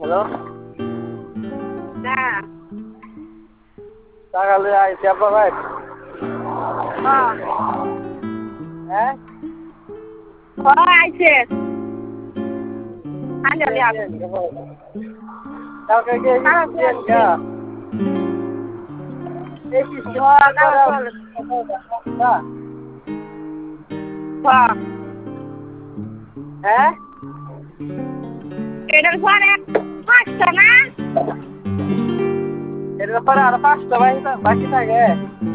hello না সকালে আইসি আব্বা ভাই হ্যাঁ আইছে আঞ্জলি আগে কালকে গিয়ে দিয়েন গা এই কিস্তি হ্যাঁ এটার পরে 5টা না এর পরে আর 5টা বাকি থাকে